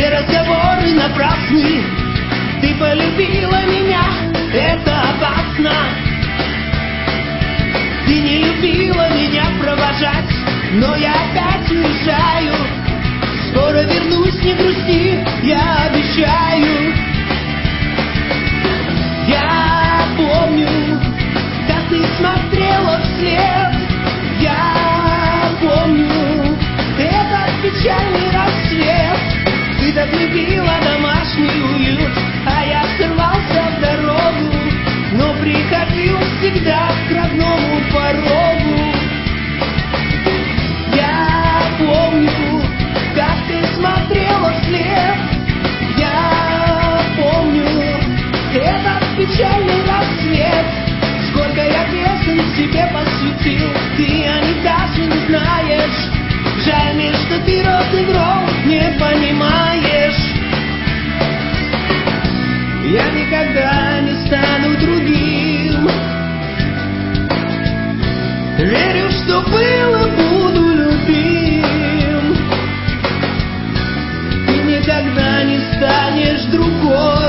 Все разговоры напрасны. Ты полюбила меня, это опасно. Ты не любила меня провожать, но я опять уезжаю. Скоро вернусь, не грусти, я обещаю. Я помню, как ты смотрела вслед. Я помню этот печальный рассвет. Ты так любила домашний уют, а я сорвался в дорогу, но приходил всегда к родному порогу. Я помню, как ты смотрела вслед. Я помню этот печальный рассвет. Сколько я песен тебе посвятил, ты о них даже не знаешь. Жаль мне, что ты рок-н-ролл не понимаешь. Я никогда не стану другим. Верю, что было, буду любим. Ты никогда не станешь другой.